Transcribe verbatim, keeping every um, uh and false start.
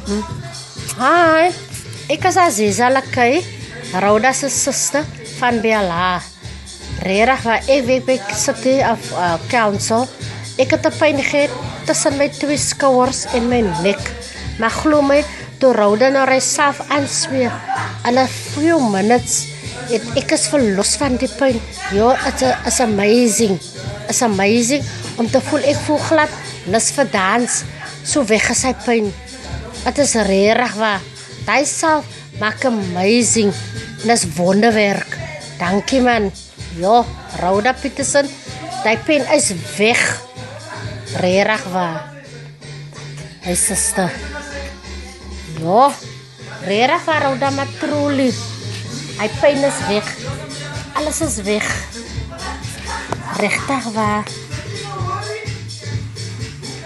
Hi, ek is Aziza Lakai, Rhoda se suster van Bella. Regtig waar ek weet by City of uh, Council. Ek het 'n pyn gehad tussen my twee skouers en my nek. Maar glo my, toe Rhoda nou haarself aansweer, in a few minutes, het ek is verlos van die pyn. Ja, it's, a, it's amazing. It's amazing om te voel, ek voel glad, lus vir dans, so weg is sy pyn. Het is regtig waar. Daai self maak amazing. En is wonderwerk. Dankie man. Ja, Rhoda Peterson, daai pyn is weg. Regtig waar. Hy suster. Ja, regtig waar Rhoda Matroli. Hy pyn is weg. Alles is weg. Regtig waar.